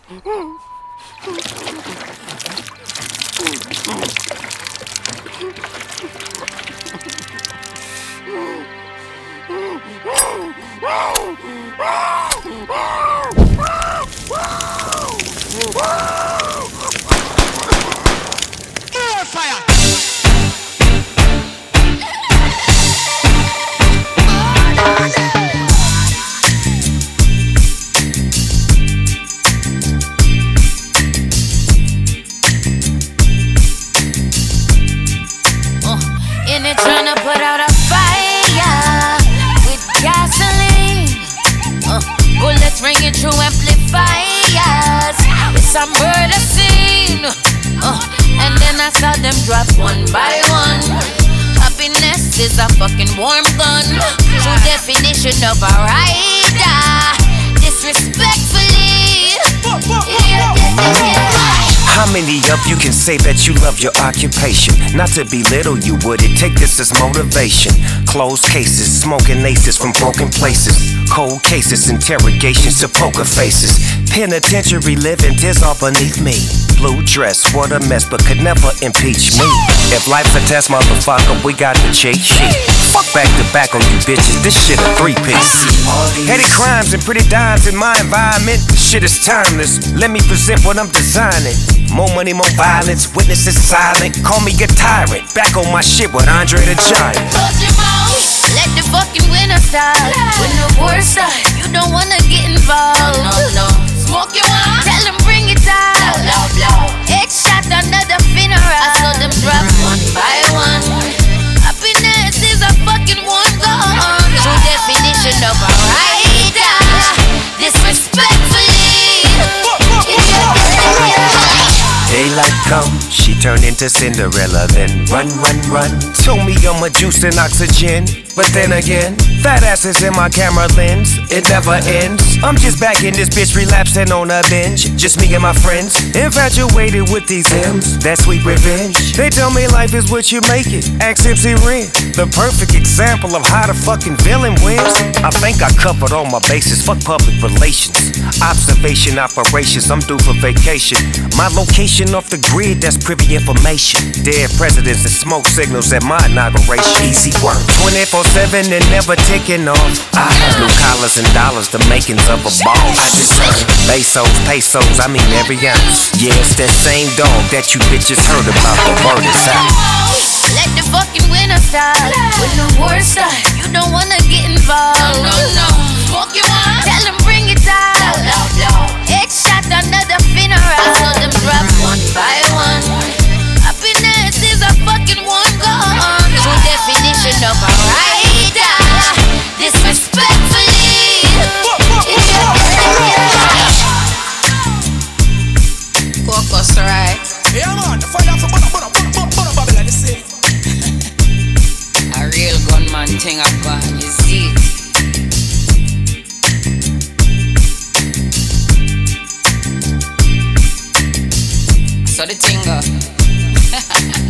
In it tryna put out a fire with gasoline. Bullets ringing through amplifiers. With some murder scene. And then I saw them drop one by one. Happiness is a fucking warm gun. True definition of a rider. Disrespectfully. How many of you can say that you love your occupation? Not to belittle you, would it take this as motivation? Closed cases, smoking aces from broken places. Cold cases, interrogations to poker faces. Penitentiary living, tears all beneath me. Blue dress, what a mess, but could never impeach me. If life's a test, motherfucker, we got the cheat sheet. Fuck back to back on you bitches, this shit a three-piece. Petty crimes and pretty dimes in my environment. This shit is timeless, let me present what I'm designing. More money, more violence, witnesses silent. Call me a tyrant, back on my shit with Andre the Giant. Close your mouth, let the fucking winner start. When the war start, you don't wanna get involved. No. Smoke your one, tell them bring it out. Blow. Headshot another funeral. I saw them drop one by one. Happiness is a fucking warm gun. True definition of a rider. Disrespectfully. Daylight come, she turned into Cinderella. Then run. Told me I'm a juice and oxygen. But then again, fat asses in my camera lens, it never ends. I'm just back in this bitch relapsing on a binge. Just me and my friends, infatuated with these M's. That sweet revenge. They tell me life is what you make it. Ask MC Ren, the perfect example of how the fucking villain wins. I think I covered all my bases. Fuck public relations, observation operations. I'm due for vacation. My location off the grid, that's privy information. Dead presidents and smoke signals at my inauguration. Easy work, 24/7 and never ticking off. I have blue collars and dollars, the makings of a boss. I just pesos, I mean every ounce. Yeah, it's that same dog that you bitches heard about. The word is out. Let the fucking winner start. When the war start, you don't wanna get involved. No. Smoke your one, tell them bring it out. Blow. Headshot another funeral. I saw them drop one by one. Happiness is a fucking warm gun. True definition of a rider. Disrespectfully. Focus, right? Yeah, man, find out for Babylon, you see. A real gunman thing I got, you see. So the thing go.